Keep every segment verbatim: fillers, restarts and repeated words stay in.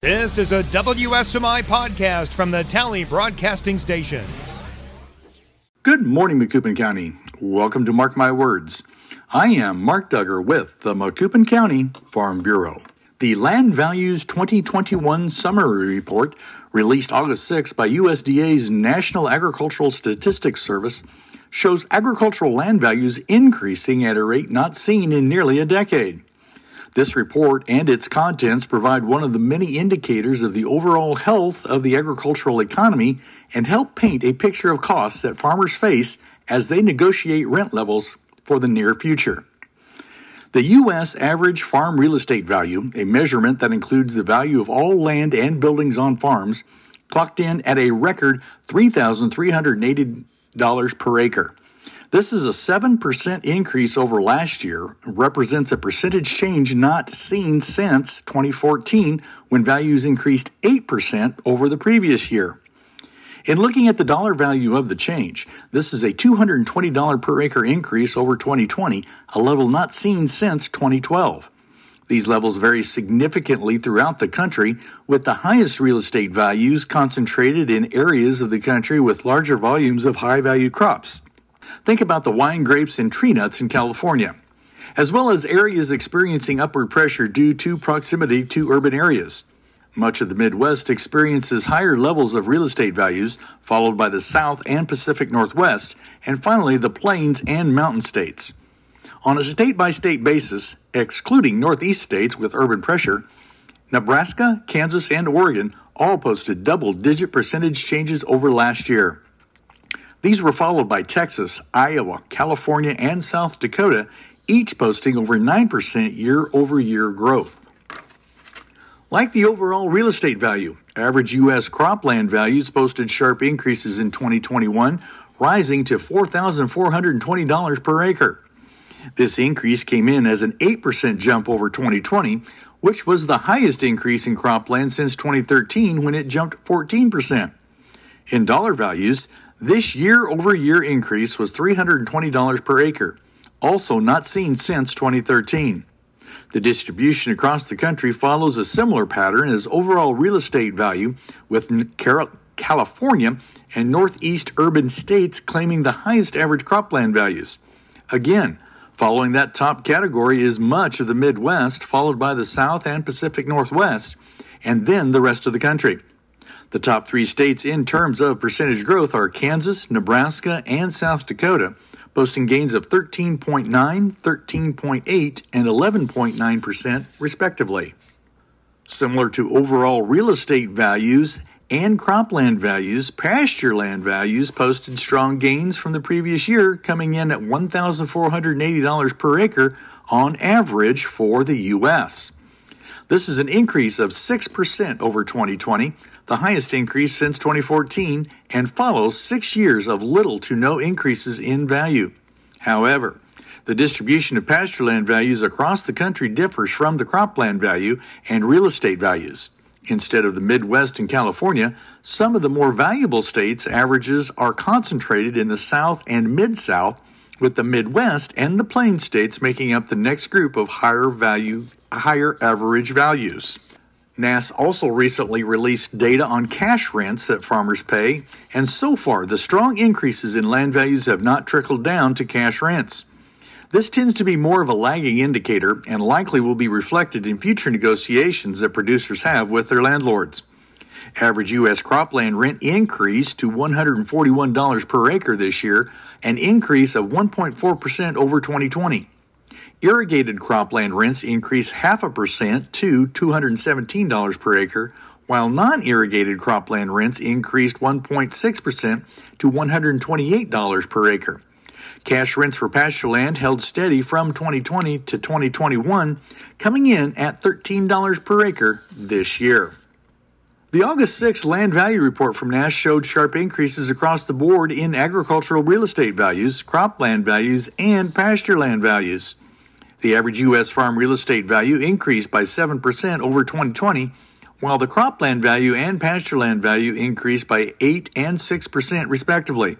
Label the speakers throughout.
Speaker 1: This is a W S M I podcast from the Tally Broadcasting Station.
Speaker 2: Good morning, Macoupin County. Welcome to Mark My Words. I am Mark Duggar with the Macoupin County Farm Bureau. The Land Values twenty twenty-one Summary Report, released August sixth by U S D A's National Agricultural Statistics Service, shows agricultural land values increasing at a rate not seen in nearly a decade. This report and its contents provide one of the many indicators of the overall health of the agricultural economy and help paint a picture of costs that farmers face as they negotiate rent levels for the near future. The U S average farm real estate value, a measurement that includes the value of all land and buildings on farms, clocked in at a record three thousand three hundred eighty dollars per acre. This is a seven percent increase over last year, represents a percentage change not seen since twenty fourteen, when values increased eight percent over the previous year. In looking at the dollar value of the change, this is a two hundred twenty dollars per acre increase over twenty twenty, a level not seen since twenty twelve. These levels vary significantly throughout the country, with the highest real estate values concentrated in areas of the country with larger volumes of high-value crops. Think about the wine grapes and tree nuts in California, as well as areas experiencing upward pressure due to proximity to urban areas. Much of the Midwest experiences higher levels of real estate values, followed by the South and Pacific Northwest, and finally the Plains and Mountain states. On a state-by-state basis, excluding Northeast states with urban pressure, Nebraska, Kansas, and Oregon all posted double-digit percentage changes over last year. These were followed by Texas, Iowa, California, and South Dakota, each posting over nine percent year-over-year growth. Like the overall real estate value, average U S cropland values posted sharp increases in twenty twenty-one, rising to four thousand four hundred twenty dollars per acre. This increase came in as an eight percent jump over twenty twenty, which was the highest increase in cropland since twenty thirteen, when it jumped fourteen percent. In dollar values, this year-over-year increase was three hundred twenty dollars per acre, also not seen since twenty thirteen. The distribution across the country follows a similar pattern as overall real estate value, with California and Northeast urban states claiming the highest average cropland values. Again, following that top category is much of the Midwest, followed by the South and Pacific Northwest, and then the rest of the country. The top three states in terms of percentage growth are Kansas, Nebraska, and South Dakota, posting gains of thirteen point nine, thirteen point eight, and eleven point nine percent, respectively. Similar to overall real estate values and cropland values, pasture land values posted strong gains from the previous year, coming in at one thousand four hundred eighty dollars per acre on average for the U S. This is an increase of six percent over twenty twenty, the highest increase since twenty fourteen, and follows six years of little to no increases in value. However, the distribution of pastureland values across the country differs from the cropland value and real estate values. Instead of the Midwest and California, some of the more valuable states' averages are concentrated in the South and Mid-South, with the Midwest and the Plains states making up the next group of higher value, higher average values. N A S also recently released data on cash rents that farmers pay, and so far the strong increases in land values have not trickled down to cash rents. This tends to be more of a lagging indicator and likely will be reflected in future negotiations that producers have with their landlords. Average U S cropland rent increased to one hundred forty-one dollars per acre this year, an increase of one point four percent over twenty twenty. Irrigated cropland rents increased half a percent to two hundred seventeen dollars per acre, while non-irrigated cropland rents increased one point six percent to one hundred twenty-eight dollars per acre. Cash rents for pastureland held steady from twenty twenty to twenty twenty-one, coming in at thirteen dollars per acre this year. The August sixth Land Value Report from N A S showed sharp increases across the board in agricultural real estate values, cropland values, and pastureland values. The average U S farm real estate value increased by seven percent over twenty twenty, while the cropland value and pastureland value increased by eight and six percent respectively.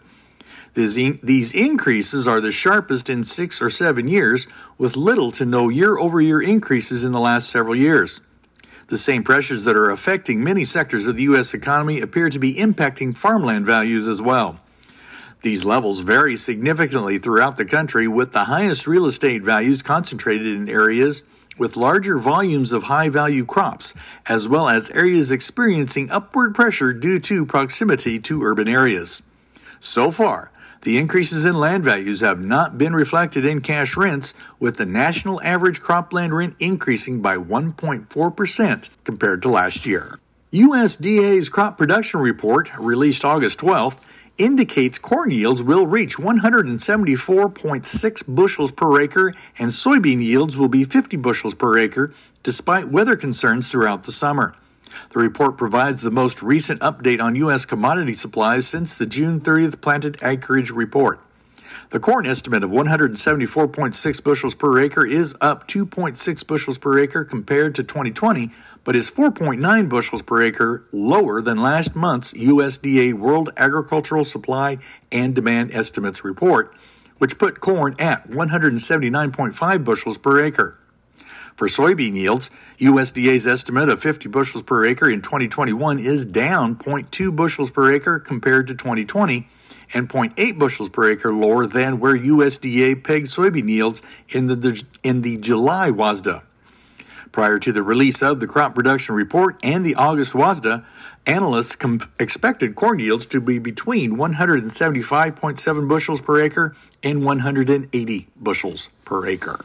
Speaker 2: These increases are the sharpest in six or seven years, with little to no year-over-year increases in the last several years. The same pressures that are affecting many sectors of the U S economy appear to be impacting farmland values as well. These levels vary significantly throughout the country, with the highest real estate values concentrated in areas with larger volumes of high-value crops, as well as areas experiencing upward pressure due to proximity to urban areas. So far, the increases in land values have not been reflected in cash rents, with the national average cropland rent increasing by one point four percent compared to last year. U S D A's crop production report, released August twelfth, indicates corn yields will reach one hundred seventy-four point six bushels per acre and soybean yields will be fifty bushels per acre, despite weather concerns throughout the summer. The report provides the most recent update on U S commodity supplies since the June thirtieth planted acreage report. The corn estimate of one hundred seventy-four point six bushels per acre is up two point six bushels per acre compared to twenty twenty, but is four point nine bushels per acre lower than last month's U S D A World Agricultural Supply and Demand Estimates report, which put corn at one hundred seventy-nine point five bushels per acre. For soybean yields, U S D A's estimate of fifty bushels per acre in twenty twenty-one is down zero point two bushels per acre compared to twenty twenty, and zero point eight bushels per acre lower than where U S D A pegged soybean yields in the, in the July WASDE. Prior to the release of the crop production report and the August WASDE, analysts com- expected corn yields to be between one hundred seventy-five point seven bushels per acre and one hundred eighty bushels per acre.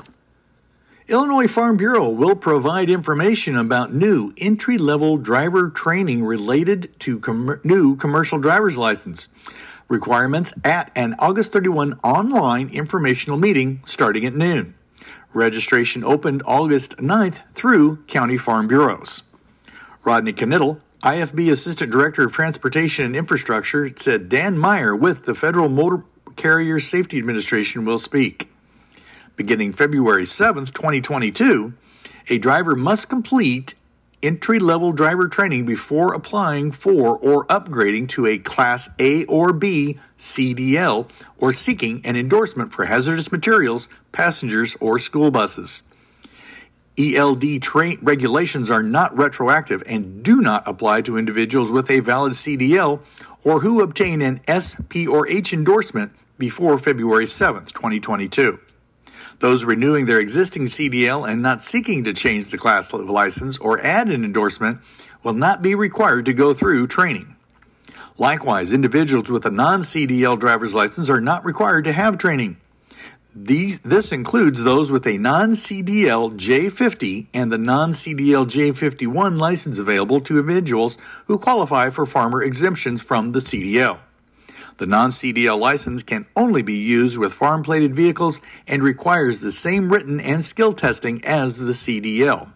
Speaker 2: Illinois Farm Bureau will provide information about new entry-level driver training related to com- new commercial driver's license requirements at an August thirty-first online informational meeting starting at noon. Registration opened August ninth through county farm bureaus. Rodney Knittel, I F B Assistant Director of Transportation and Infrastructure, said Dan Meyer with the Federal Motor Carrier Safety Administration will speak. Beginning February seventh, twenty twenty-two, a driver must complete entry-level driver training before applying for or upgrading to a Class A or B C D L or seeking an endorsement for hazardous materials, passengers, or school buses. E L D tra- regulations are not retroactive and do not apply to individuals with a valid C D L or who obtain an S, P, or H endorsement before February seventh, twenty twenty-two. Those renewing their existing C D L and not seeking to change the class of license or add an endorsement will not be required to go through training. Likewise, individuals with a non-C D L driver's license are not required to have training. These, this includes those with a non-C D L J fifty and the non-C D L J fifty-one license available to individuals who qualify for farmer exemptions from the C D L. The non-C D L license can only be used with farm-plated vehicles and requires the same written and skill testing as the C D L.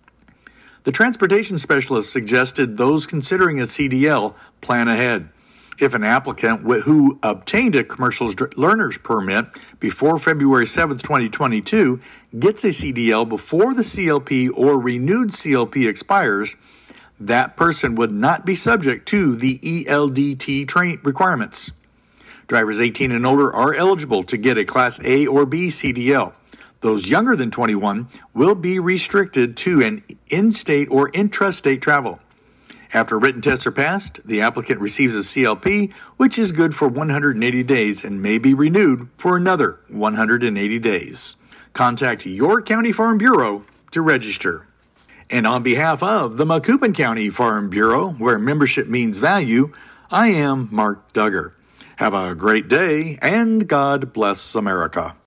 Speaker 2: The transportation specialist suggested those considering a C D L plan ahead. If an applicant who obtained a commercial learner's permit before February seventh, twenty twenty-two gets a C D L before the C L P or renewed C L P expires, that person would not be subject to the E L D T train requirements. Drivers eighteen and older are eligible to get a Class A or B C D L. Those younger than twenty-one will be restricted to an in-state or intrastate travel. After written tests are passed, the applicant receives a C L P, which is good for one hundred eighty days and may be renewed for another one hundred eighty days. Contact your County Farm Bureau to register. And on behalf of the Macoupin County Farm Bureau, where membership means value, I am Mark Duggar. Have a great day, and God bless America.